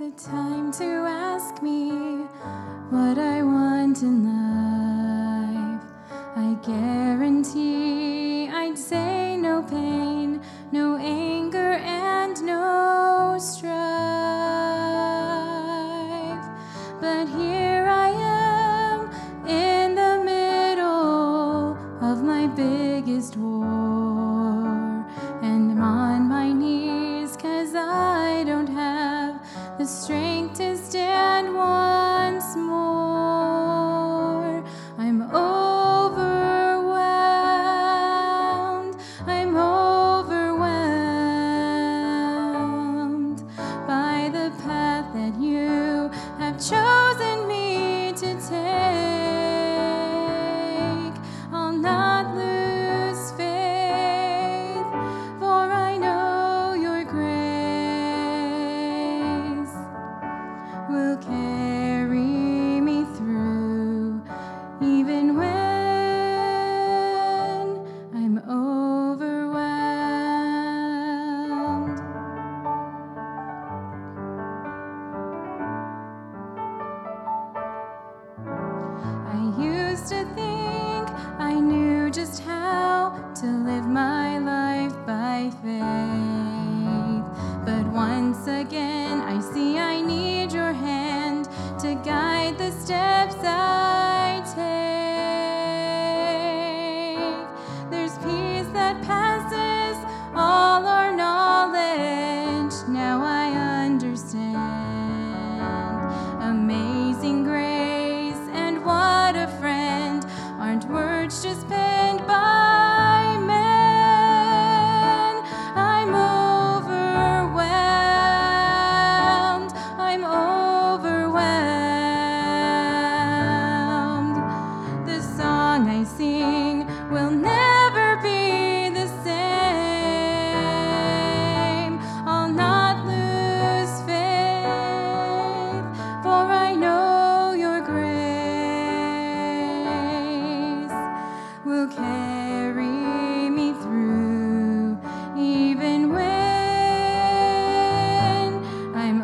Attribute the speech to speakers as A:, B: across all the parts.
A: the time to ask me what I want in life, I guarantee I'd say no pain, no anger, and no strife. But here I am in the middle of my biggest war, and I'm on my knees 'cause I don't have the strength to stand once more. I'm overwhelmed, I'm overwhelmed by the path that you have chosen me to take. I'll not lose faith, for I know your grace will carry me through, even when I'm overwhelmed. I used to think I knew just how to live my life by faith, but once again I see I need your hand to guide the steps I take. There's peace that passes all our knowledge, now I understand. Amazing grace, and what a friend, aren't words just penned by men. I'm overwhelmed, I'm overwhelmed. The song I sing will never be the same. I'll not lose faith, for I know your grace will carry me through, even when I'm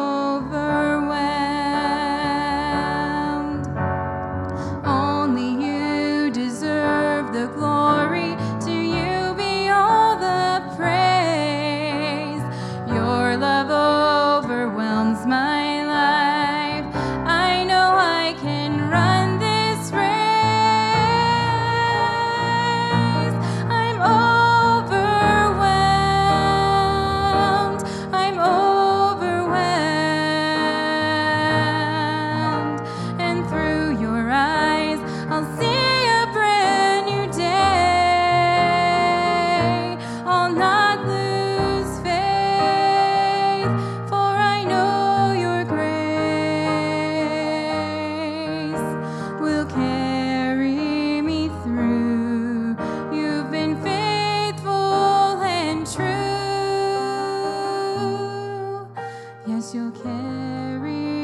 A: overwhelmed. Only you deserve the glory, to you be all the praise. Your love overwhelms my life, I know I can run this race. I'm overwhelmed, I'm overwhelmed, and through your eyes I'll see a brand new day. I'll not lose faith, for I know your grace will carry me through. You've been faithful and true. Yes, you'll carry